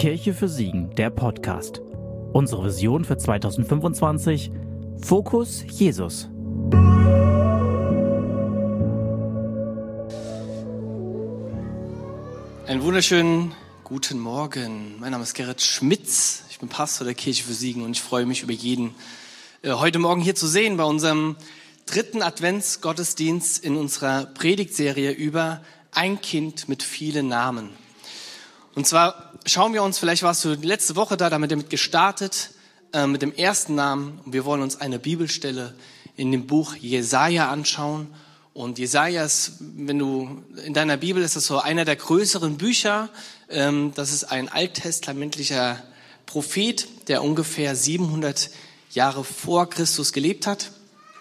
Kirche für Siegen, der Podcast. Unsere Vision für 2025: Fokus Jesus. Einen wunderschönen guten Morgen. Mein Name ist Gerrit Schmitz. Ich bin Pastor der Kirche für Siegen und ich freue mich über jeden, heute Morgen hier zu sehen bei unserem dritten Adventsgottesdienst in unserer Predigtserie über ein Kind mit vielen Namen. Und zwar schauen wir uns, vielleicht warst du letzte Woche damit gestartet, mit dem ersten Namen. Und wir wollen uns eine Bibelstelle in dem Buch Jesaja anschauen. Und Jesaja ist, wenn du in deiner Bibel, ist das so einer der größeren Bücher. Das ist ein alttestamentlicher Prophet, der ungefähr 700 Jahre vor Christus gelebt hat.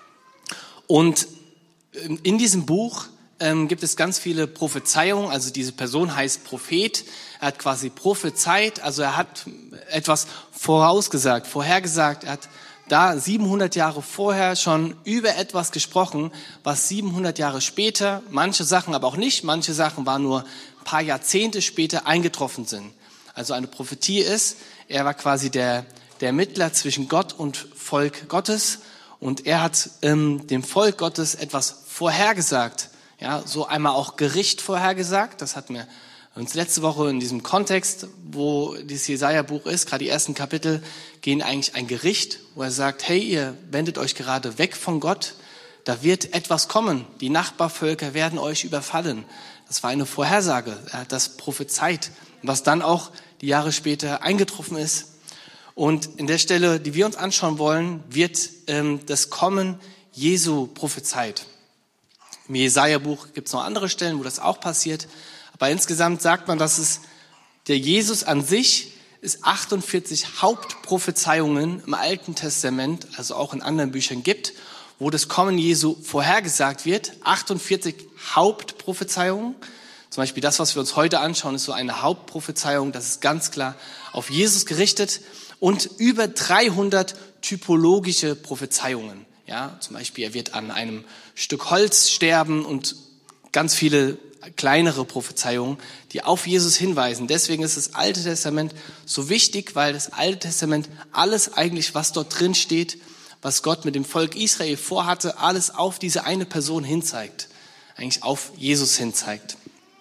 Und in diesem Buch gibt es ganz viele Prophezeiungen. Also diese Person heißt Prophet. Er hat quasi prophezeit, also er hat etwas vorhergesagt. Er hat da 700 Jahre vorher schon über etwas gesprochen, was 700 Jahre später, manche Sachen aber auch nicht, manche Sachen waren nur ein paar Jahrzehnte später eingetroffen sind. Also eine Prophetie ist, er war quasi der Mittler zwischen Gott und Volk Gottes und er hat dem Volk Gottes etwas vorhergesagt. Ja, so einmal auch Gericht vorhergesagt, das hatten wir uns letzte Woche in diesem Kontext, wo dieses Jesaja-Buch ist, gerade die ersten Kapitel, gehen eigentlich ein Gericht, wo er sagt, hey, ihr wendet euch gerade weg von Gott, da wird etwas kommen, die Nachbarvölker werden euch überfallen. Das war eine Vorhersage, er hat das prophezeit, was dann auch die Jahre später eingetroffen ist. Und in der Stelle, die wir uns anschauen wollen, wird das Kommen Jesu prophezeit. Im Jesaja-Buch gibt es noch andere Stellen, wo das auch passiert. Aber insgesamt sagt man, dass es der Jesus an sich es 48 Hauptprophezeiungen im Alten Testament, also auch in anderen Büchern gibt, wo das Kommen Jesu vorhergesagt wird. 48 Hauptprophezeiungen. Zum Beispiel das, was wir uns heute anschauen, ist so eine Hauptprophezeiung. Das ist ganz klar auf Jesus gerichtet. Und über 300 typologische Prophezeiungen. Ja, zum Beispiel, er wird an einem Stück Holz sterben und ganz viele kleinere Prophezeiungen, die auf Jesus hinweisen. Deswegen ist das Alte Testament so wichtig, weil das Alte Testament alles eigentlich, was dort drin steht, was Gott mit dem Volk Israel vorhatte, alles auf diese eine Person hinzeigt. Eigentlich auf Jesus hinzeigt.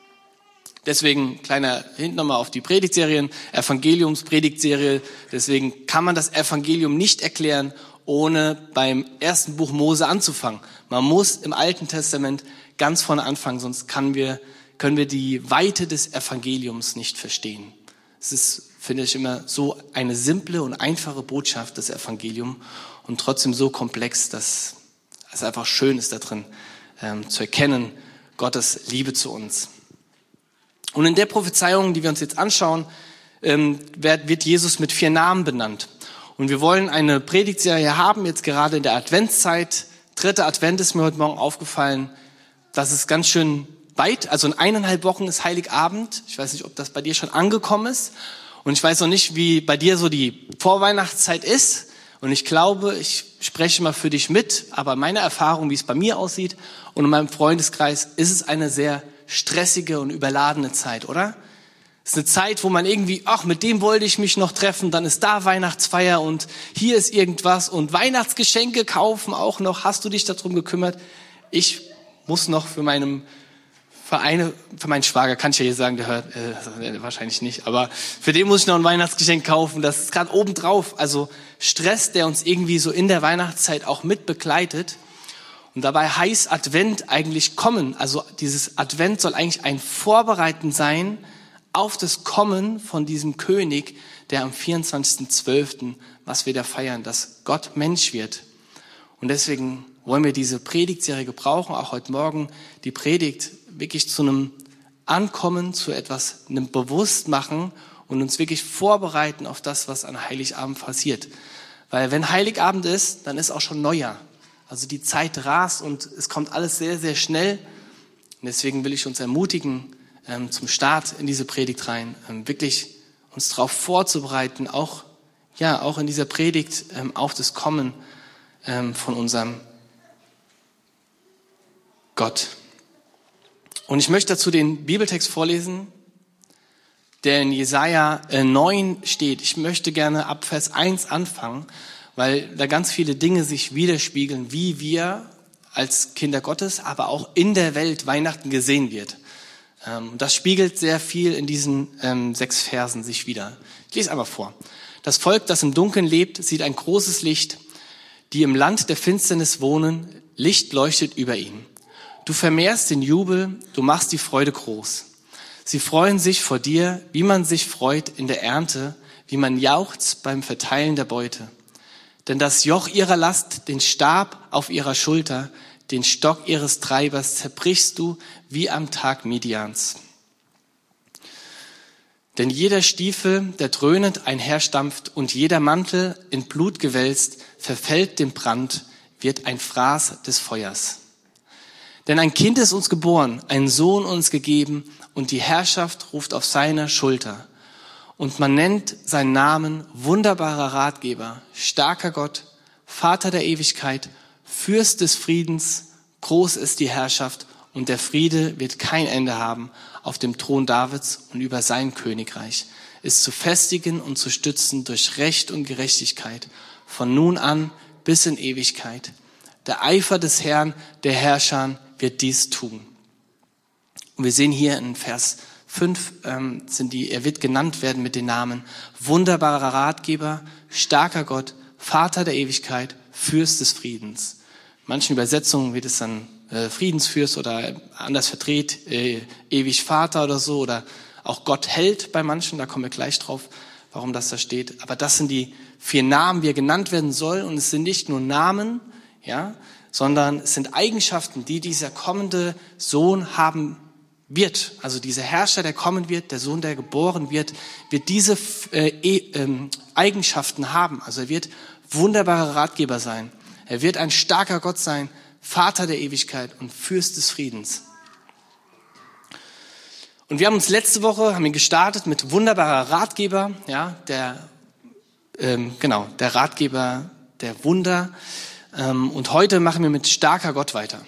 Deswegen, kleiner Hint nochmal auf die Predigtserien, Evangeliums-Predigtserie. Deswegen kann man das Evangelium nicht erklären, ohne beim ersten Buch Mose anzufangen. Man muss im Alten Testament ganz vorne anfangen, sonst können wir die Weite des Evangeliums nicht verstehen. Es ist, finde ich, immer so eine simple und einfache Botschaft, das Evangelium, und trotzdem so komplex, dass es einfach schön ist, da drin zu erkennen, Gottes Liebe zu uns. Und in der Prophezeiung, die wir uns jetzt anschauen, wird Jesus mit 4 Namen benannt. Und wir wollen eine Predigtserie haben, jetzt gerade in der Adventszeit. 3. Advent ist mir heute Morgen aufgefallen. Das ist ganz schön weit. Also in 1,5 Wochen ist Heiligabend. Ich weiß nicht, ob das bei dir schon angekommen ist. Und ich weiß noch nicht, wie bei dir so die Vorweihnachtszeit ist. Und ich glaube, ich spreche mal für dich mit. Aber meine Erfahrung, wie es bei mir aussieht und in meinem Freundeskreis, ist es eine sehr stressige und überladene Zeit, oder? Es ist eine Zeit, wo man irgendwie, mit dem wollte ich mich noch treffen, dann ist da Weihnachtsfeier und hier ist irgendwas und Weihnachtsgeschenke kaufen auch noch. Hast du dich darum gekümmert? Ich muss noch für meinen Schwager, kann ich ja hier sagen, der hört wahrscheinlich nicht, aber für den muss ich noch ein Weihnachtsgeschenk kaufen. Das ist gerade obendrauf. Also Stress, der uns irgendwie so in der Weihnachtszeit auch mit begleitet. Und dabei heißt Advent eigentlich kommen. Also dieses Advent soll eigentlich ein Vorbereiten sein auf das Kommen von diesem König, der am 24.12., was wir da feiern, dass Gott Mensch wird. Und deswegen wollen wir diese Predigtserie gebrauchen, auch heute Morgen die Predigt wirklich zu einem Ankommen, zu etwas, einem Bewusstmachen und uns wirklich vorbereiten auf das, was an Heiligabend passiert. Weil wenn Heiligabend ist, dann ist auch schon Neujahr. Also die Zeit rast und es kommt alles sehr, sehr schnell. Und deswegen will ich uns ermutigen, zum Start in diese Predigt rein, wirklich uns darauf vorzubereiten, auch in dieser Predigt auf das Kommen von unserem Gott. Und ich möchte dazu den Bibeltext vorlesen der in Jesaja 9 steht. Ich möchte gerne ab Vers 1 anfangen, weil da ganz viele Dinge sich widerspiegeln, wie wir als Kinder Gottes, aber auch in der Welt Weihnachten gesehen wird. Das spiegelt sehr viel in diesen 6 Versen sich wider. Ich lese einmal vor. Das Volk, das im Dunkeln lebt, sieht ein großes Licht. Die im Land der Finsternis wohnen, Licht leuchtet über ihnen. Du vermehrst den Jubel, du machst die Freude groß. Sie freuen sich vor dir, wie man sich freut in der Ernte, wie man jauchzt beim Verteilen der Beute. Denn das Joch ihrer Last, den Stab auf ihrer Schulter, den Stock ihres Treibers zerbrichst du wie am Tag Midians. Denn jeder Stiefel, der dröhnend einherstampft und jeder Mantel in Blut gewälzt, verfällt dem Brand, wird ein Fraß des Feuers. Denn ein Kind ist uns geboren, ein Sohn uns gegeben und die Herrschaft ruft auf seiner Schulter. Und man nennt seinen Namen wunderbarer Ratgeber, starker Gott, Vater der Ewigkeit, Fürst des Friedens, groß ist die Herrschaft und der Friede wird kein Ende haben auf dem Thron Davids und über sein Königreich, ist zu festigen und zu stützen durch Recht und Gerechtigkeit, von nun an bis in Ewigkeit. Der Eifer des Herrn, der Herrscher, wird dies tun. Und wir sehen hier in Vers 5, er wird genannt werden mit den Namen wunderbarer Ratgeber, starker Gott, Vater der Ewigkeit, Fürst des Friedens. In manchen Übersetzungen wird es dann Friedensfürst oder anders verdreht, ewig Vater oder so, oder auch Gott hält bei manchen, da kommen wir gleich drauf, warum das da steht. Aber das sind die 4 Namen, wie er genannt werden soll, und es sind nicht nur Namen, ja, sondern es sind Eigenschaften, die dieser kommende Sohn haben wird. Also dieser Herrscher, der kommen wird, der Sohn, der geboren wird diese Eigenschaften haben. Also er wird wunderbarer Ratgeber sein. Er wird ein starker Gott sein, Vater der Ewigkeit und Fürst des Friedens. Und wir haben uns letzte Woche gestartet mit wunderbarer Ratgeber, ja, der Ratgeber der Wunder. Und heute machen wir mit starker Gott weiter.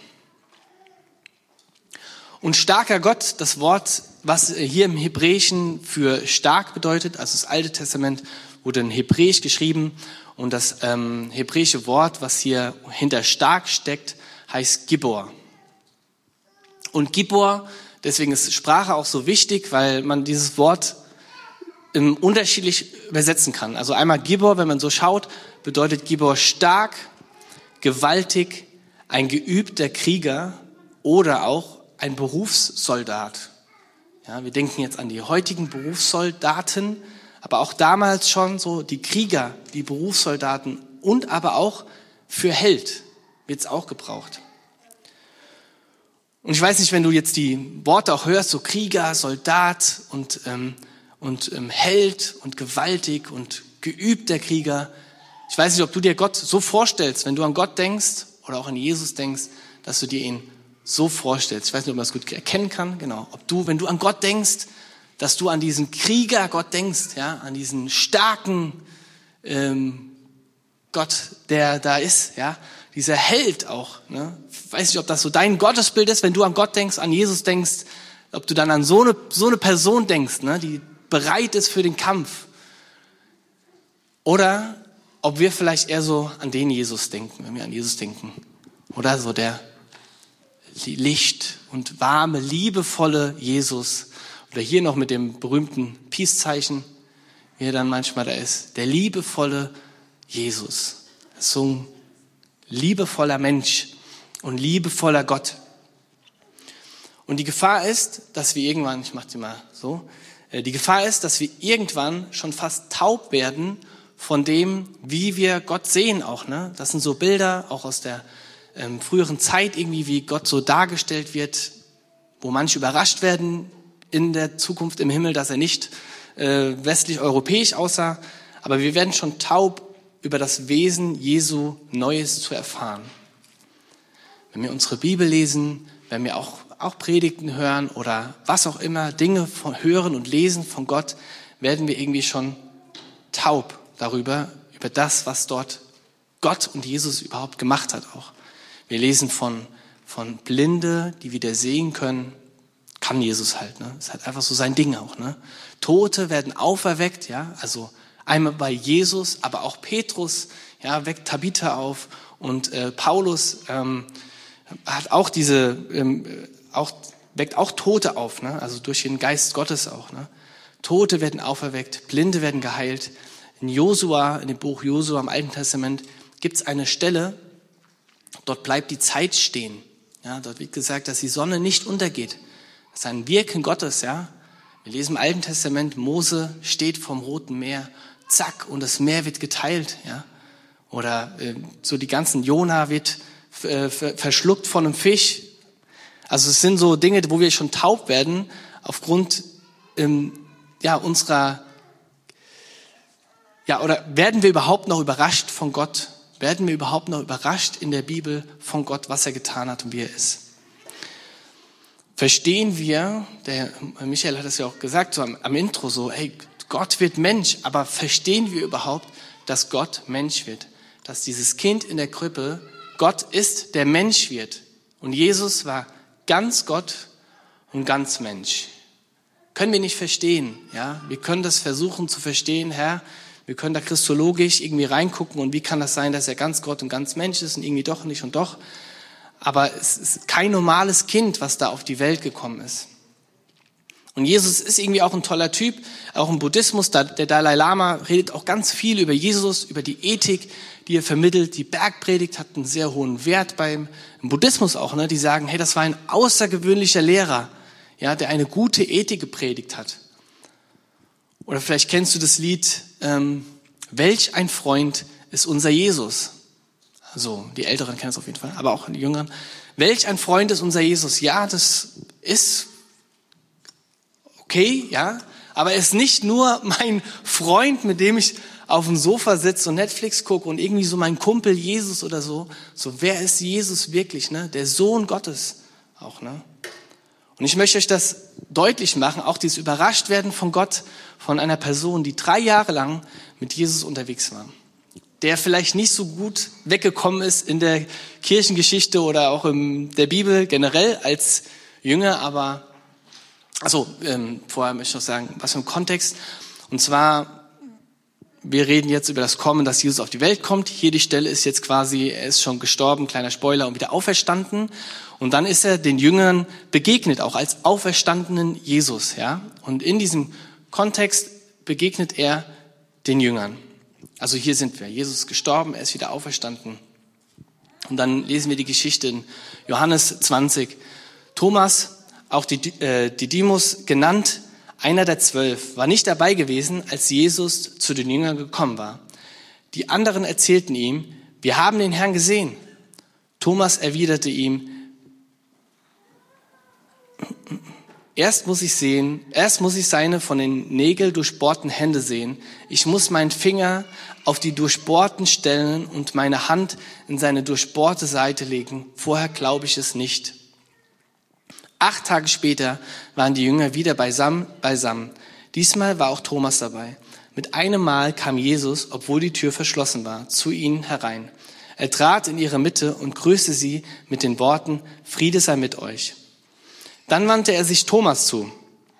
Und starker Gott, das Wort, was hier im Hebräischen für stark bedeutet, also das Alte Testament wurde in Hebräisch geschrieben, und das hebräische Wort, was hier hinter stark steckt, heißt Gibor. Und Gibor, deswegen ist Sprache auch so wichtig, weil man dieses Wort unterschiedlich übersetzen kann. Also einmal Gibor, wenn man so schaut, bedeutet Gibor stark, gewaltig, ein geübter Krieger oder auch ein Berufssoldat. Ja, wir denken jetzt an die heutigen Berufssoldaten, aber auch damals schon so die Krieger, die Berufssoldaten, und aber auch für Held wird es auch gebraucht. Und ich weiß nicht, wenn du jetzt die Worte auch hörst, so Krieger, Soldat und Held und gewaltig und geübter Krieger. Ich weiß nicht, ob du dir Gott so vorstellst, wenn du an Gott denkst oder auch an Jesus denkst, dass du dir ihn so vorstellst. Ich weiß nicht, ob man das gut erkennen kann. Genau. Wenn du an Gott denkst, dass du an diesen Krieger Gott denkst, ja, an diesen starken Gott, der da ist, ja, dieser Held auch. Ne? Ich weiß nicht, ob das so dein Gottesbild ist, wenn du an Gott denkst, an Jesus denkst, ob du dann an so eine Person denkst, ne, die bereit ist für den Kampf. Oder ob wir vielleicht eher so an den Jesus denken, wenn wir an Jesus denken. Oder so der Licht und warme, liebevolle Jesus. Oder hier noch mit dem berühmten Peace-Zeichen, wie er dann manchmal da ist. Der liebevolle Jesus. So ein liebevoller Mensch und liebevoller Gott. Und die Gefahr ist, dass wir irgendwann, ich mache die mal so, die Gefahr ist, dass wir irgendwann schon fast taub werden von dem, wie wir Gott sehen auch. Ne? Das sind so Bilder, auch aus der früheren Zeit irgendwie, wie Gott so dargestellt wird, wo manche überrascht werden in der Zukunft im Himmel, dass er nicht westlich-europäisch aussah. Aber wir werden schon taub, über das Wesen Jesu Neues zu erfahren. Wenn wir unsere Bibel lesen, wenn wir auch Predigten hören oder was auch immer, Dinge hören und lesen von Gott, werden wir irgendwie schon taub darüber, über das, was dort Gott und Jesus überhaupt gemacht hat auch. Wir lesen von Blinde, die wieder sehen können, kann Jesus halt, ne? Ist halt einfach so sein Ding auch, ne? Tote werden auferweckt, ja, also einmal bei Jesus, aber auch Petrus, ja, weckt Tabitha auf und Paulus hat auch weckt auch Tote auf, ne? Also durch den Geist Gottes auch, ne? Tote werden auferweckt, Blinde werden geheilt. In dem Buch Josua im Alten Testament gibt es eine Stelle, dort bleibt die Zeit stehen. Ja, dort wird gesagt, dass die Sonne nicht untergeht. Das ist ein Wirken Gottes, ja. Wir lesen im Alten Testament, Mose steht vom Roten Meer, zack, und das Meer wird geteilt, ja. Oder so die ganzen Jona wird verschluckt von einem Fisch. Also es sind so Dinge, wo wir schon taub werden aufgrund unserer, oder werden wir überhaupt noch überrascht von Gott? Werden wir überhaupt noch überrascht in der Bibel von Gott, was er getan hat und wie er ist? Verstehen wir, der Michael hat es ja auch gesagt, so am Intro so, hey, Gott wird Mensch, aber verstehen wir überhaupt, dass Gott Mensch wird? Dass dieses Kind in der Krippe Gott ist, der Mensch wird. Und Jesus war ganz Gott und ganz Mensch. Können wir nicht verstehen, ja? Wir können das versuchen zu verstehen, Herr. Wir können da christologisch irgendwie reingucken und wie kann das sein, dass er ganz Gott und ganz Mensch ist und irgendwie doch nicht und doch. Aber es ist kein normales Kind, was da auf die Welt gekommen ist. Und Jesus ist irgendwie auch ein toller Typ, auch im Buddhismus. Der Dalai Lama redet auch ganz viel über Jesus, über die Ethik, die er vermittelt. Die Bergpredigt hat einen sehr hohen Wert im Buddhismus auch, ne? Die sagen, hey, das war ein außergewöhnlicher Lehrer, ja, der eine gute Ethik gepredigt hat. Oder vielleicht kennst du das Lied, welch ein Freund ist unser Jesus. Also die Älteren kennen es auf jeden Fall, aber auch die Jüngeren. Welch ein Freund ist unser Jesus. Ja, das ist okay, ja, aber er ist nicht nur mein Freund, mit dem ich auf dem Sofa sitze und Netflix gucke und irgendwie so mein Kumpel Jesus oder so. So, wer ist Jesus wirklich, ne? Der Sohn Gottes auch, ne? Und ich möchte euch das deutlich machen, auch dieses Überraschtwerden von Gott, von einer Person, die 3 Jahre lang mit Jesus unterwegs war. Der vielleicht nicht so gut weggekommen ist in der Kirchengeschichte oder auch in der Bibel generell als Jünger, aber vorher möchte ich noch sagen, was für ein Kontext. Und zwar, wir reden jetzt über das Kommen, dass Jesus auf die Welt kommt. Hier die Stelle ist jetzt quasi, er ist schon gestorben, kleiner Spoiler, und wieder auferstanden. Und dann ist er den Jüngern begegnet, auch als auferstandenen Jesus, ja. Und in diesem Kontext begegnet er den Jüngern. Also hier sind wir. Jesus ist gestorben, er ist wieder auferstanden. Und dann lesen wir die Geschichte in Johannes 20. Thomas, auch Didymus genannt, einer der 12, war nicht dabei gewesen, als Jesus zu den Jüngern gekommen war. Die anderen erzählten ihm, wir haben den Herrn gesehen. Thomas erwiderte ihm, erst muss ich seine von den Nägeln durchbohrten Hände sehen. Ich muss meinen Finger auf die durchbohrten Stellen und meine Hand in seine durchbohrte Seite legen. Vorher glaube ich es nicht. 8 Tage später waren die Jünger wieder beisammen. Diesmal war auch Thomas dabei. Mit einem Mal kam Jesus, obwohl die Tür verschlossen war, zu ihnen herein. Er trat in ihre Mitte und grüßte sie mit den Worten, Friede sei mit euch. Dann wandte er sich Thomas zu.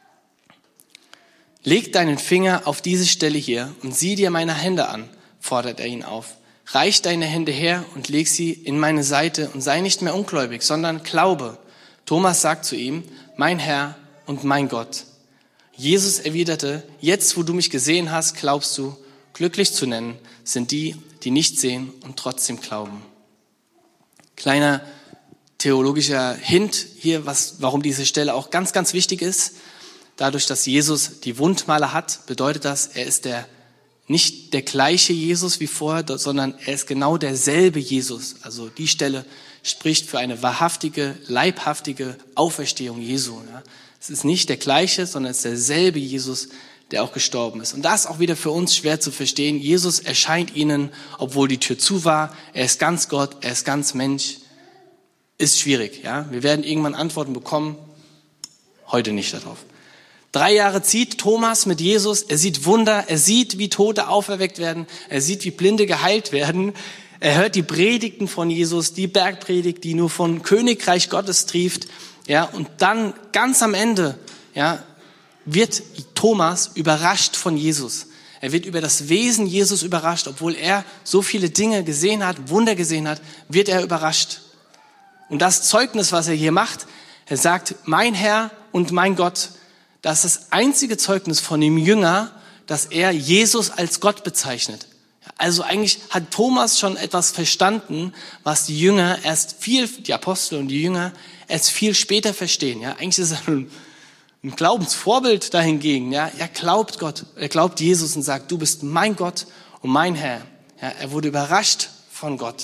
Leg deinen Finger auf diese Stelle hier und sieh dir meine Hände an, fordert er ihn auf. Reich deine Hände her und leg sie in meine Seite und sei nicht mehr ungläubig, sondern glaube. Thomas sagt zu ihm, mein Herr und mein Gott. Jesus erwiderte, jetzt wo du mich gesehen hast, glaubst du, glücklich zu nennen sind die, die nicht sehen und trotzdem glauben. Kleiner theologischer Hint hier, warum diese Stelle auch ganz, ganz wichtig ist. Dadurch, dass Jesus die Wundmale hat, bedeutet das, er ist nicht der gleiche Jesus wie vorher, sondern er ist genau derselbe Jesus. Also die Stelle spricht für eine wahrhaftige, leibhaftige Auferstehung Jesu. Ja. Es ist nicht der gleiche, sondern es ist derselbe Jesus, der auch gestorben ist. Und das ist auch wieder für uns schwer zu verstehen. Jesus erscheint ihnen, obwohl die Tür zu war. Er ist ganz Gott, er ist ganz Mensch. Ist schwierig. Ja. Wir werden irgendwann Antworten bekommen, heute nicht darauf. 3 Jahre zieht Thomas mit Jesus, er sieht Wunder, er sieht, wie Tote auferweckt werden, er sieht, wie Blinde geheilt werden, er hört die Predigten von Jesus, die Bergpredigt, die nur von Königreich Gottes trieft, Ja, und dann ganz am Ende, ja, wird Thomas überrascht von Jesus. Er wird über das Wesen Jesus überrascht, obwohl er so viele Dinge gesehen hat, Wunder gesehen hat, wird er überrascht. Und das Zeugnis, was er hier macht, er sagt, mein Herr und mein Gott, das ist das einzige Zeugnis von dem Jünger, dass er Jesus als Gott bezeichnet. Also eigentlich hat Thomas schon etwas verstanden, was die Jünger die Apostel und die Jünger erst viel später verstehen. Ja, eigentlich ist er ein Glaubensvorbild dahingegen. Ja, er glaubt Gott, er glaubt Jesus und sagt, du bist mein Gott und mein Herr. Ja, er wurde überrascht von Gott.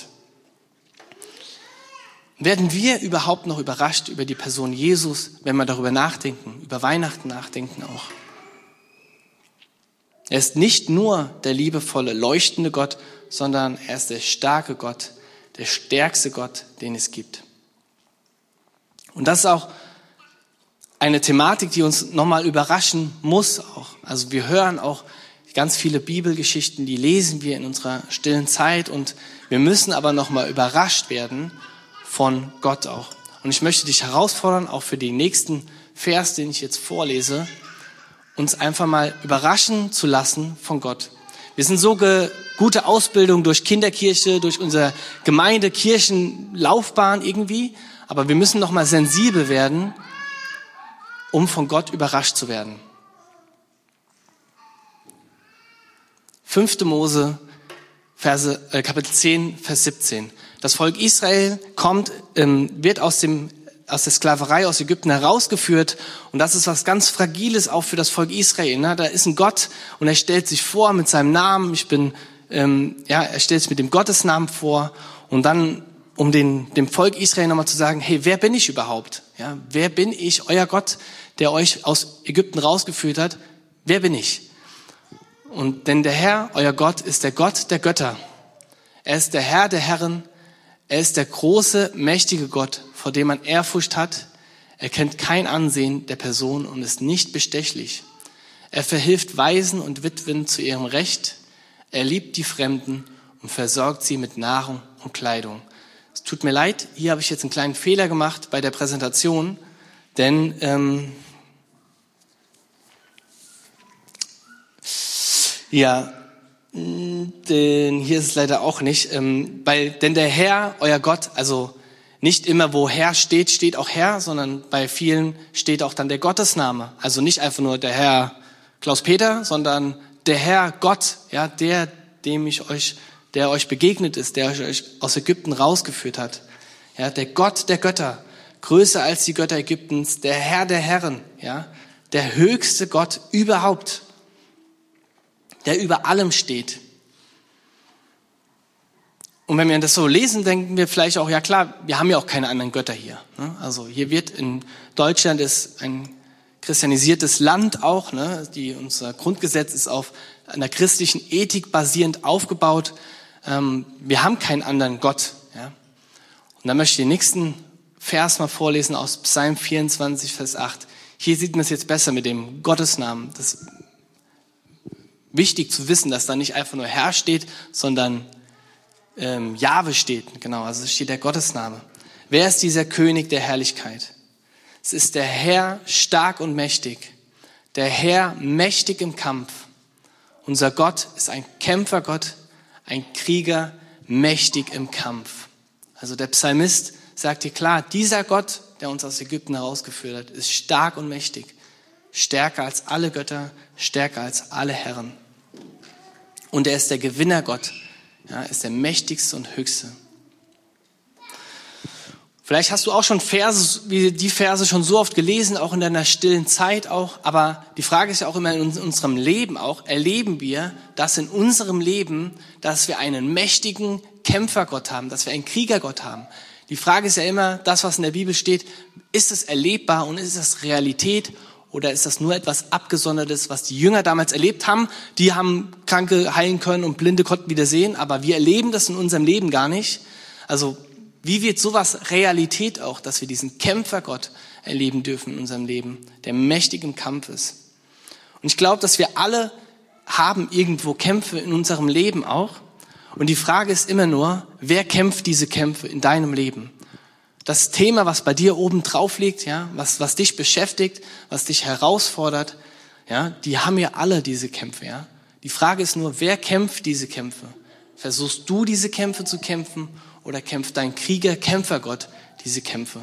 Werden wir überhaupt noch überrascht über die Person Jesus, wenn wir darüber nachdenken, über Weihnachten nachdenken auch? Er ist nicht nur der liebevolle, leuchtende Gott, sondern er ist der starke Gott, der stärkste Gott, den es gibt. Und das ist auch eine Thematik, die uns nochmal überraschen muss auch. Also wir hören auch ganz viele Bibelgeschichten, die lesen wir in unserer stillen Zeit und wir müssen aber nochmal überrascht werden von Gott auch. Und ich möchte dich herausfordern, auch für den nächsten Vers, den ich jetzt vorlese, uns einfach mal überraschen zu lassen von Gott. Wir sind so gute Ausbildung durch Kinderkirche, durch unsere Gemeinde, Kirchenlaufbahn irgendwie, aber wir müssen noch mal sensibel werden, um von Gott überrascht zu werden. 5. Mose, Kapitel 10, Vers 17. Das Volk Israel wird aus der Sklaverei aus Ägypten herausgeführt und das ist was ganz Fragiles auch für das Volk Israel. Ne? Da ist ein Gott und er stellt sich vor mit seinem Namen. Er stellt sich mit dem Gottesnamen vor und dann, um dem Volk Israel nochmal zu sagen, hey, wer bin ich überhaupt? Ja, wer bin ich, euer Gott, der euch aus Ägypten rausgeführt hat? Wer bin ich? Und denn der Herr, euer Gott, ist der Gott der Götter. Er ist der Herr der Herren. Er ist der große, mächtige Gott, vor dem man Ehrfurcht hat. Er kennt kein Ansehen der Person und ist nicht bestechlich. Er verhilft Waisen und Witwen zu ihrem Recht. Er liebt die Fremden und versorgt sie mit Nahrung und Kleidung. Es tut mir leid, hier habe ich jetzt einen kleinen Fehler gemacht bei der Präsentation, denn denn hier ist es leider auch nicht, denn der Herr, euer Gott, also nicht immer wo Herr steht, steht auch Herr, sondern bei vielen steht auch dann der Gottesname. Also nicht einfach nur der Herr Klaus-Peter, sondern der Herr Gott, ja, der euch begegnet ist, der euch aus Ägypten rausgeführt hat. Ja, der Gott der Götter, größer als die Götter Ägyptens, der Herr der Herren, ja, der höchste Gott überhaupt, der über allem steht. Und wenn wir das so lesen, denken wir vielleicht auch, ja klar, wir haben ja auch keine anderen Götter hier. Ne? Also hier wird in Deutschland ist ein christianisiertes Land auch, ne? Unser Grundgesetz ist auf einer christlichen Ethik basierend aufgebaut. Wir haben keinen anderen Gott. Ja? Und dann möchte ich den nächsten Vers mal vorlesen aus Psalm 24, Vers 8. Hier sieht man es jetzt besser mit dem Gottesnamen. Das ist wichtig zu wissen, dass da nicht einfach nur Herr steht, sondern Jahwe steht. Genau, also es steht der Gottesname. Wer ist dieser König der Herrlichkeit? Es ist der Herr stark und mächtig, der Herr mächtig im Kampf. Unser Gott ist ein Kämpfergott, ein Krieger, mächtig im Kampf. Also der Psalmist sagt hier klar, dieser Gott, der uns aus Ägypten herausgeführt hat, ist stark und mächtig. Stärker als alle Götter, stärker als alle Herren. Und er ist der Gewinnergott, ja, ist der mächtigste und höchste. Vielleicht hast du auch schon die Verse schon so oft gelesen, auch in deiner stillen Zeit auch. Aber die Frage ist ja auch immer in unserem Leben auch, erleben wir das in unserem Leben, dass wir einen mächtigen Kämpfergott haben, dass wir einen Kriegergott haben. Die Frage ist ja immer, das, was in der Bibel steht, ist es erlebbar und ist es Realität? Oder ist das nur etwas Abgesondertes, was die Jünger damals erlebt haben? Die haben Kranke heilen können und Blinde konnten wieder sehen, aber wir erleben das in unserem Leben gar nicht. Also wie wird sowas Realität auch, dass wir diesen Kämpfergott erleben dürfen in unserem Leben, der mächtig im Kampf ist? Und ich glaube, dass wir alle haben irgendwo Kämpfe in unserem Leben auch. Und die Frage ist immer nur, wer kämpft diese Kämpfe in deinem Leben? das Thema, was bei dir oben drauf liegt, ja, was dich beschäftigt, was dich herausfordert, ja, die haben ja alle diese Kämpfe, ja. Die Frage ist nur, wer kämpft diese Kämpfe? Versuchst du diese Kämpfe zu kämpfen oder kämpft dein Kämpfergott diese Kämpfe?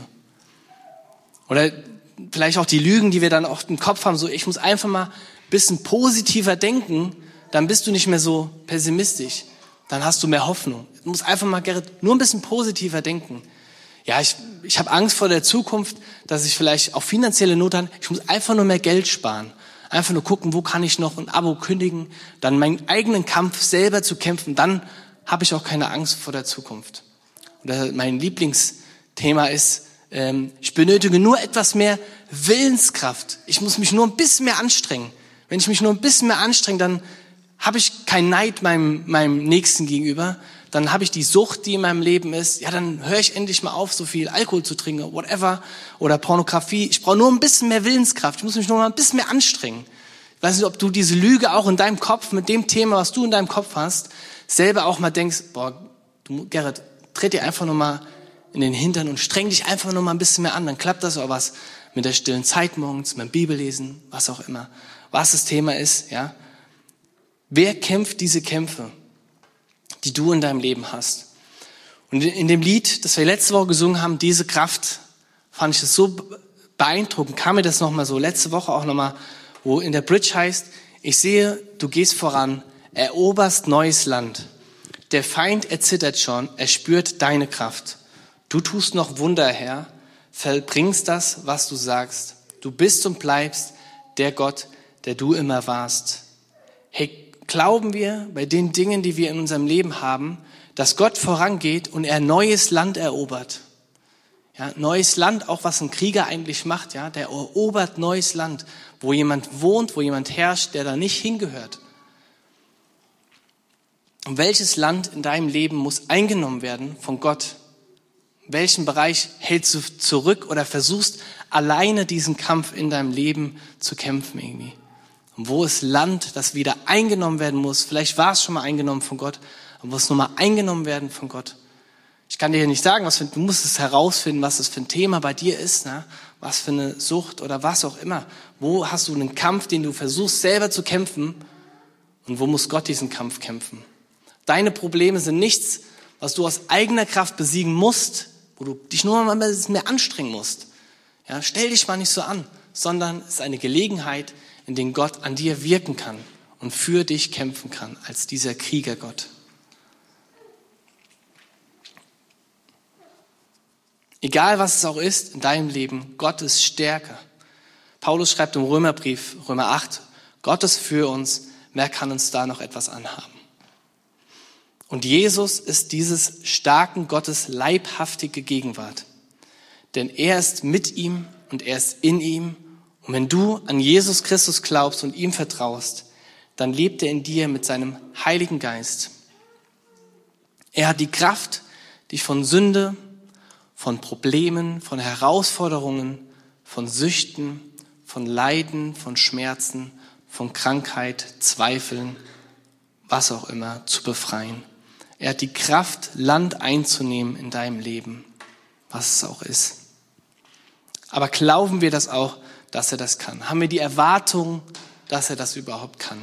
Oder vielleicht auch die Lügen, die wir dann oft im Kopf haben, so ich muss einfach mal ein bisschen positiver denken, dann bist du nicht mehr so pessimistisch, dann hast du mehr Hoffnung. Du musst einfach mal, Gerrit, nur ein bisschen positiver denken. Ja, ich habe Angst vor der Zukunft, dass ich vielleicht auch finanzielle Not habe. Ich muss einfach nur mehr Geld sparen. Einfach nur gucken, wo kann ich noch ein Abo kündigen, dann meinen eigenen Kampf selber zu kämpfen. Dann habe ich auch keine Angst vor der Zukunft. Oder mein Lieblingsthema ist, ich benötige nur etwas mehr Willenskraft. Ich muss mich nur ein bisschen mehr anstrengen. Wenn ich mich nur ein bisschen mehr anstrenge, dann habe ich keinen Neid meinem Nächsten gegenüber. Dann habe ich die Sucht, die in meinem Leben ist. Ja, dann höre ich endlich mal auf, so viel Alkohol zu trinken, whatever. Oder Pornografie. Ich brauche nur ein bisschen mehr Willenskraft. Ich muss mich nur mal ein bisschen mehr anstrengen. Ich weiß nicht, ob du diese Lüge auch in deinem Kopf, mit dem Thema, was du in deinem Kopf hast, selber auch mal denkst, Gerrit, tritt dir einfach nur mal in den Hintern und streng dich einfach nur mal ein bisschen mehr an. Dann klappt das auch was mit der stillen Zeit morgens, mit dem Bibellesen, was auch immer. Was das Thema ist, ja. Wer kämpft diese Kämpfe, die du in deinem Leben hast? Und in dem Lied, das wir letzte Woche gesungen haben, diese Kraft, fand ich das so beeindruckend, kam mir das nochmal so, letzte Woche auch nochmal, wo in der Bridge heißt, ich sehe, du gehst voran, eroberst neues Land. Der Feind erzittert schon, er spürt deine Kraft. Du tust noch Wunder, Herr, vollbringst das, was du sagst. Du bist und bleibst der Gott, der du immer warst. Hey, glauben wir bei den Dingen, die wir in unserem Leben haben, dass Gott vorangeht und er neues Land erobert? Ja, neues Land, auch was ein Krieger eigentlich macht, ja, der erobert neues Land, wo jemand wohnt, wo jemand herrscht, der da nicht hingehört. Und welches Land in deinem Leben muss eingenommen werden von Gott? In welchem Bereich hältst du zurück oder versuchst alleine diesen Kampf in deinem Leben zu kämpfen irgendwie? Und wo ist Land, das wieder eingenommen werden muss? Vielleicht war es schon mal eingenommen von Gott, aber muss nochmal eingenommen werden von Gott. Ich kann dir hier nicht sagen, du musst es herausfinden, was das für ein Thema bei dir ist, ne? Was für eine Sucht oder was auch immer. Wo hast du einen Kampf, den du versuchst selber zu kämpfen und wo muss Gott diesen Kampf kämpfen? Deine Probleme sind nichts, was du aus eigener Kraft besiegen musst, wo du dich nur mal mehr anstrengen musst. Ja, stell dich mal nicht so an, sondern es ist eine Gelegenheit, in denen Gott an dir wirken kann und für dich kämpfen kann, als dieser Kriegergott. Egal was es auch ist in deinem Leben, Gott ist stärker. Paulus schreibt im Römerbrief, Römer 8, Gott ist für uns, wer kann uns da noch etwas anhaben? Und Jesus ist dieses starken Gottes leibhaftige Gegenwart. Denn er ist mit ihm und er ist in ihm. Und wenn du an Jesus Christus glaubst und ihm vertraust, dann lebt er in dir mit seinem Heiligen Geist. Er hat die Kraft, dich von Sünde, von Problemen, von Herausforderungen, von Süchten, von Leiden, von Schmerzen, von Krankheit, Zweifeln, was auch immer, zu befreien. Er hat die Kraft, Land einzunehmen in deinem Leben, was es auch ist. Aber glauben wir das auch, dass er das kann? Haben wir die Erwartung, dass er das überhaupt kann?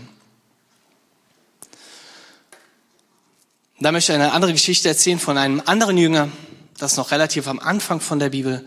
Da möchte ich eine andere Geschichte erzählen von einem anderen Jünger, das ist noch relativ am Anfang von der Bibel,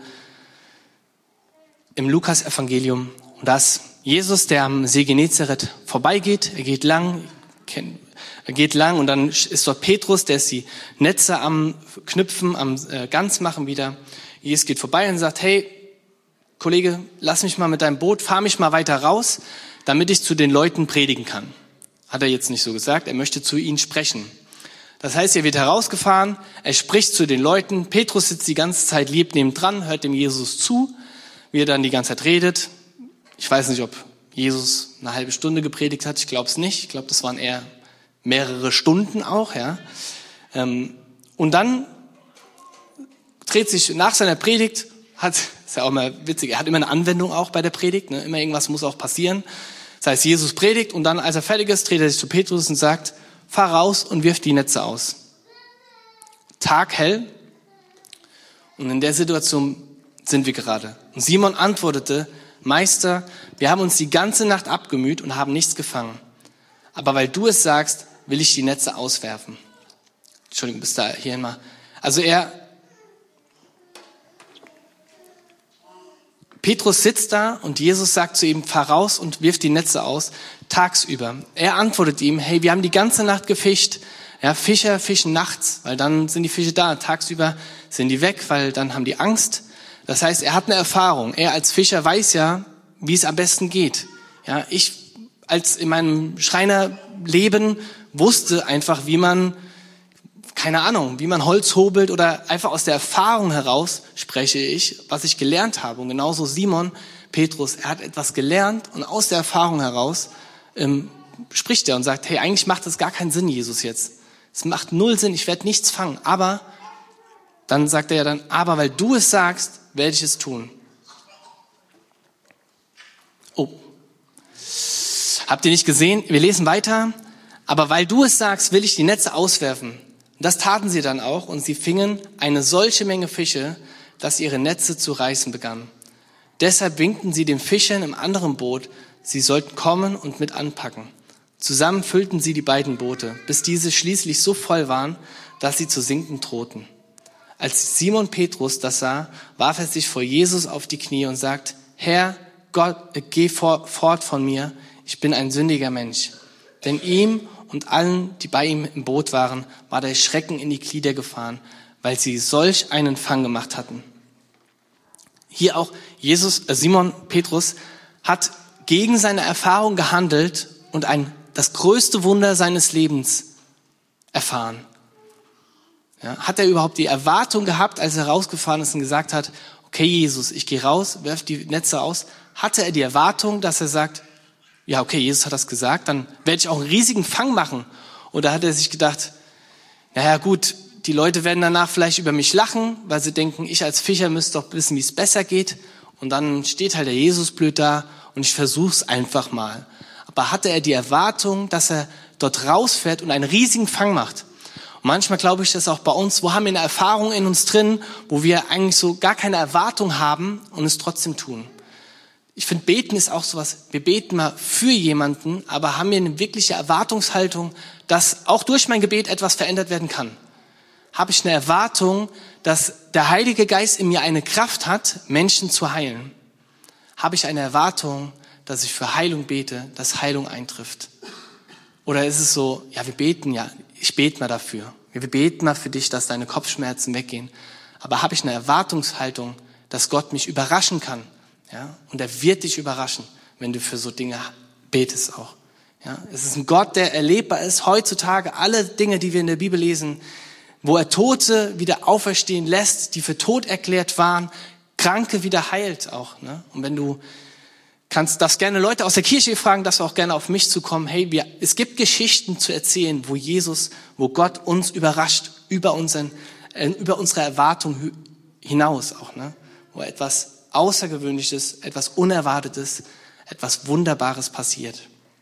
im Lukas-Evangelium. Und da ist Jesus, der am See Genezareth vorbeigeht. Er geht lang und dann ist dort Petrus, der ist die Netze am Knüpfen, am ganz machen wieder. Jesus geht vorbei und sagt, hey, Kollege, lass mich mal mit deinem Boot, fahr mich mal weiter raus, damit ich zu den Leuten predigen kann. Hat er jetzt nicht so gesagt, er möchte zu ihnen sprechen. Das heißt, er wird herausgefahren, er spricht zu den Leuten, Petrus sitzt die ganze Zeit lieb nebendran, hört dem Jesus zu, wie er dann die ganze Zeit redet. Ich weiß nicht, ob Jesus eine halbe Stunde gepredigt hat, ich glaube es nicht, ich glaube, das waren eher mehrere Stunden auch, ja. Und dann dreht sich nach seiner Predigt, ist ja auch mal witzig, er hat immer eine Anwendung auch bei der Predigt, ne? Immer irgendwas muss auch passieren. Das heißt, Jesus predigt und dann, als er fertig ist, dreht er sich zu Petrus und sagt, fahr raus und wirf die Netze aus. Taghell. Und in der Situation sind wir gerade. Und Simon antwortete, Meister, wir haben uns die ganze Nacht abgemüht und haben nichts gefangen. Aber weil du es sagst, will ich die Netze auswerfen. Entschuldigung, bis da hierhin mal. Also Petrus sitzt da und Jesus sagt zu ihm, fahr raus und wirf die Netze aus, tagsüber. Er antwortet ihm, hey, wir haben die ganze Nacht gefischt. Ja, Fischer fischen nachts, weil dann sind die Fische da. Tagsüber sind die weg, weil dann haben die Angst. Das heißt, er hat eine Erfahrung. Er als Fischer weiß ja, wie es am besten geht. Ja, ich als in meinem Schreinerleben wusste einfach, wie man, keine Ahnung, wie man Holz hobelt oder einfach aus der Erfahrung heraus spreche ich, was ich gelernt habe. Und genauso Simon Petrus, er hat etwas gelernt und aus der Erfahrung heraus spricht er und sagt, hey, eigentlich macht das gar keinen Sinn, Jesus, jetzt. Es macht null Sinn, ich werde nichts fangen. Aber, dann sagt er ja dann, aber weil du es sagst, werde ich es tun. Oh. Habt ihr nicht gesehen? Wir lesen weiter. Aber weil du es sagst, will ich die Netze auswerfen. Und das taten sie dann auch und sie fingen eine solche Menge Fische, dass ihre Netze zu reißen begannen. Deshalb winkten sie den Fischern im anderen Boot, sie sollten kommen und mit anpacken. Zusammen füllten sie die beiden Boote, bis diese schließlich so voll waren, dass sie zu sinken drohten. Als Simon Petrus das sah, warf er sich vor Jesus auf die Knie und sagt, Herr, Gott, geh fort von mir, ich bin ein sündiger Mensch. Denn ihm und allen, die bei ihm im Boot waren, war der Schrecken in die Glieder gefahren, weil sie solch einen Fang gemacht hatten. Hier auch Simon Petrus hat gegen seine Erfahrung gehandelt und das größte Wunder seines Lebens erfahren. Ja, hat er überhaupt die Erwartung gehabt, als er rausgefahren ist und gesagt hat, okay Jesus, ich gehe raus, werf die Netze aus. Hatte er die Erwartung, dass er sagt, ja okay, Jesus hat das gesagt, dann werde ich auch einen riesigen Fang machen. Oder hat er sich gedacht, naja gut, die Leute werden danach vielleicht über mich lachen, weil sie denken, ich als Fischer müsste doch wissen, wie es besser geht. Und dann steht halt der Jesus blöd da und ich versuch's einfach mal. Aber hatte er die Erwartung, dass er dort rausfährt und einen riesigen Fang macht? Und manchmal glaube ich das auch bei uns, wo haben wir eine Erfahrung in uns drin, wo wir eigentlich so gar keine Erwartung haben und es trotzdem tun. Ich finde, beten ist auch sowas, wir beten mal für jemanden, aber haben wir eine wirkliche Erwartungshaltung, dass auch durch mein Gebet etwas verändert werden kann? Habe ich eine Erwartung, dass der Heilige Geist in mir eine Kraft hat, Menschen zu heilen? Habe ich eine Erwartung, dass ich für Heilung bete, dass Heilung eintrifft? Oder ist es so, ja, wir beten ja, ich bete mal dafür. Wir beten mal für dich, dass deine Kopfschmerzen weggehen. Aber habe ich eine Erwartungshaltung, dass Gott mich überraschen kann? Ja? Und er wird dich überraschen, wenn du für so Dinge betest auch. Ja? Es ist ein Gott, der erlebbar ist heutzutage. Alle Dinge, die wir in der Bibel lesen, wo er Tote wieder auferstehen lässt, die für tot erklärt waren, Kranke wieder heilt auch. Ne? Und wenn du darfst gerne Leute aus der Kirche fragen, darfst auch gerne auf mich zukommen. Hey, es gibt Geschichten zu erzählen, wo Gott uns überrascht, über unsere Erwartung hinaus auch. Ne? Wo etwas Außergewöhnliches, etwas Unerwartetes, etwas Wunderbares passiert.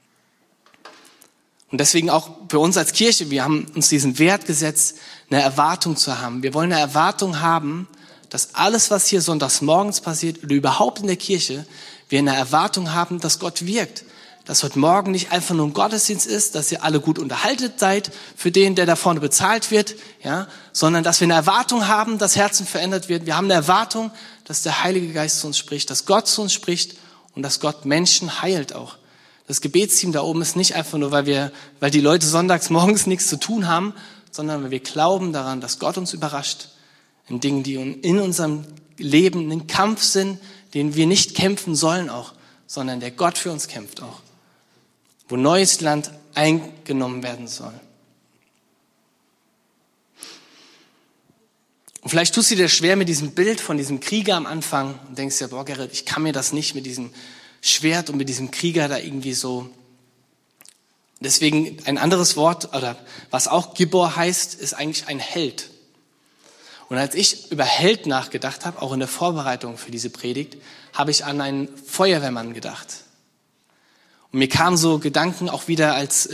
Und deswegen auch für uns als Kirche, wir haben uns diesen Wert gesetzt, eine Erwartung zu haben. Wir wollen eine Erwartung haben, dass alles, was hier sonntags morgens passiert oder überhaupt in der Kirche, wir eine Erwartung haben, dass Gott wirkt. Dass heute Morgen nicht einfach nur ein Gottesdienst ist, dass ihr alle gut unterhalten seid für den, der da vorne bezahlt wird, ja, sondern dass wir eine Erwartung haben, dass Herzen verändert werden. Wir haben eine Erwartung, dass der Heilige Geist zu uns spricht, dass Gott zu uns spricht und dass Gott Menschen heilt auch. Das Gebetsteam da oben ist nicht einfach nur, weil die Leute sonntags morgens nichts zu tun haben, sondern weil wir glauben daran, dass Gott uns überrascht in Dingen, die in unserem Leben ein Kampf sind, den wir nicht kämpfen sollen auch, sondern der Gott für uns kämpft auch. Wo neues Land eingenommen werden soll. Und vielleicht tust du dir schwer mit diesem Bild von diesem Krieger am Anfang und denkst dir, boah Gerrit, ich kann mir das nicht mit diesem Schwert und mit diesem Krieger da irgendwie so. Deswegen ein anderes Wort, oder was auch Gibor heißt, ist eigentlich ein Held. Und als ich über Held nachgedacht habe, auch in der Vorbereitung für diese Predigt, habe ich an einen Feuerwehrmann gedacht. Und mir kamen so Gedanken auch wieder, als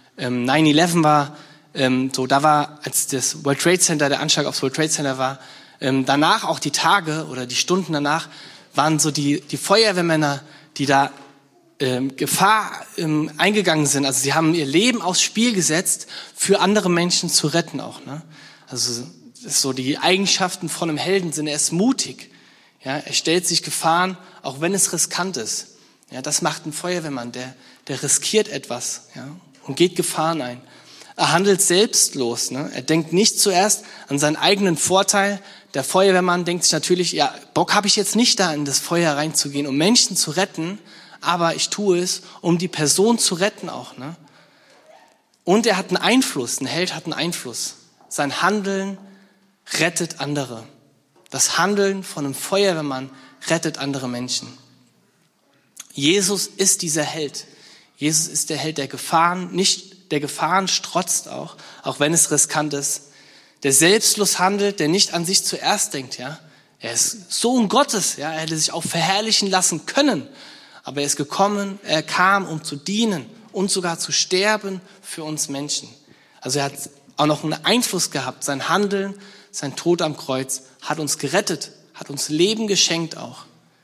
9/11 war, da war, als das World Trade Center, der Anschlag aufs World Trade Center war, Danach, auch die Tage oder die Stunden danach, waren so die Feuerwehrmänner, die da Gefahr eingegangen sind. Also sie haben ihr Leben aufs Spiel gesetzt, für andere Menschen zu retten auch. Ne? Also das ist so die Eigenschaften von einem Helden sind. Er ist mutig. Ja? Er stellt sich Gefahren, auch wenn es riskant ist. Ja? Das macht ein Feuerwehrmann, der riskiert etwas, ja? Und geht Gefahren ein. Er handelt selbstlos. Ne? Er denkt nicht zuerst an seinen eigenen Vorteil. Der Feuerwehrmann denkt sich natürlich, ja, Bock habe ich jetzt nicht, da in das Feuer reinzugehen, um Menschen zu retten, aber ich tue es, um die Person zu retten auch. Ne? Und er hat einen Einfluss, ein Held hat einen Einfluss. Sein Handeln rettet andere. Das Handeln von einem Feuerwehrmann rettet andere Menschen. Jesus ist dieser Held. Jesus ist der Held der Gefahren, nicht der Gefahren strotzt auch wenn es riskant ist. Der selbstlos handelt, der nicht an sich zuerst denkt, ja. Er ist Sohn Gottes, ja. Er hätte sich auch verherrlichen lassen können. Aber er kam, um zu dienen und sogar zu sterben für uns Menschen. Also er hat auch noch einen Einfluss gehabt. Sein Handeln, sein Tod am Kreuz hat uns gerettet, hat uns Leben geschenkt auch.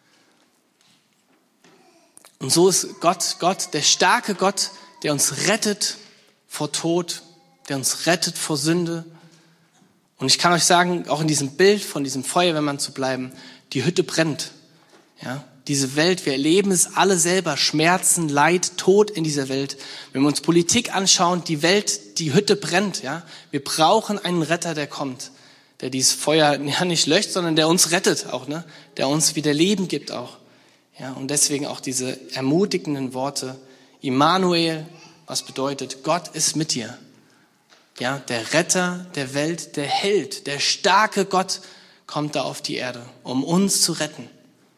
Und so ist Gott, der starke Gott, der uns rettet vor Tod, der uns rettet vor Sünde. Und ich kann euch sagen, auch in diesem Bild von diesem Feuerwehrmann zu bleiben, die Hütte brennt. Ja, diese Welt, wir erleben es alle selber, Schmerzen, Leid, Tod in dieser Welt. Wenn wir uns Politik anschauen, die Welt, die Hütte brennt. Ja, wir brauchen einen Retter, der kommt, der dieses Feuer ja nicht löscht, sondern der uns rettet auch, ne? Der uns wieder Leben gibt auch. Ja, und deswegen auch diese ermutigenden Worte, Immanuel, was bedeutet, Gott ist mit dir. Ja, der Retter der Welt, der Held, der starke Gott kommt da auf die Erde, um uns zu retten.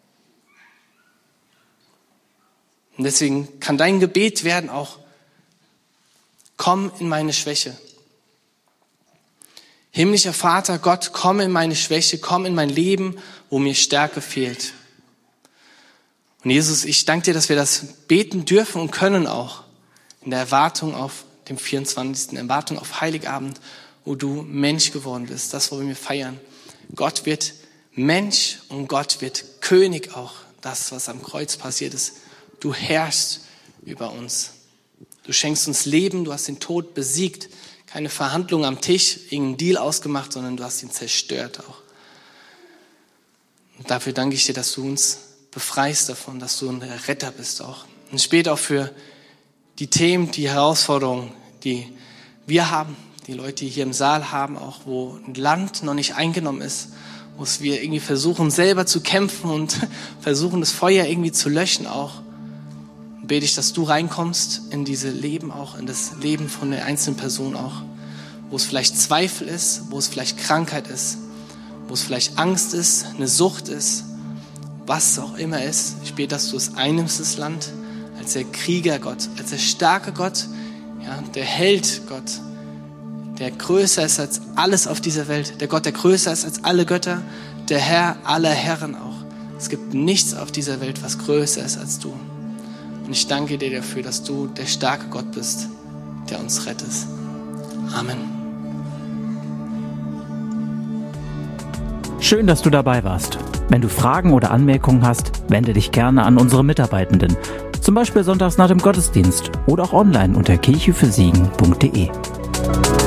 Und deswegen kann dein Gebet werden auch, komm in meine Schwäche. Himmlischer Vater, Gott, komm in meine Schwäche, komm in mein Leben, wo mir Stärke fehlt. Und Jesus, ich danke dir, dass wir das beten dürfen und können auch in der Erwartung auf dem 24. Erwartung auf Heiligabend, wo du Mensch geworden bist. Das wollen wir feiern. Gott wird Mensch und Gott wird König auch. Das, was am Kreuz passiert ist. Du herrschst über uns. Du schenkst uns Leben, du hast den Tod besiegt. Keine Verhandlung am Tisch, irgendeinen Deal ausgemacht, sondern du hast ihn zerstört auch. Und dafür danke ich dir, dass du uns befreist davon, dass du ein Retter bist auch. Und später auch für die Themen, die Herausforderungen, die wir haben, die Leute, die hier im Saal haben, auch wo ein Land noch nicht eingenommen ist, wo wir irgendwie versuchen, selber zu kämpfen und versuchen, das Feuer irgendwie zu löschen auch. Und bete ich, dass du reinkommst in diese Leben auch, in das Leben von der einzelnen Person auch, wo es vielleicht Zweifel ist, wo es vielleicht Krankheit ist, wo es vielleicht Angst ist, eine Sucht ist, was auch immer ist. Ich bete, dass du es einnimmst, das Land, als der Krieger Gott, als der starke Gott, ja, der Held Gott, der größer ist als alles auf dieser Welt, der Gott, der größer ist als alle Götter, der Herr aller Herren auch. Es gibt nichts auf dieser Welt, was größer ist als du. Und ich danke dir dafür, dass du der starke Gott bist, der uns rettet. Amen. Schön, dass du dabei warst. Wenn du Fragen oder Anmerkungen hast, wende dich gerne an unsere Mitarbeitenden. Zum Beispiel sonntags nach dem Gottesdienst oder auch online unter kirchefürsegen.de.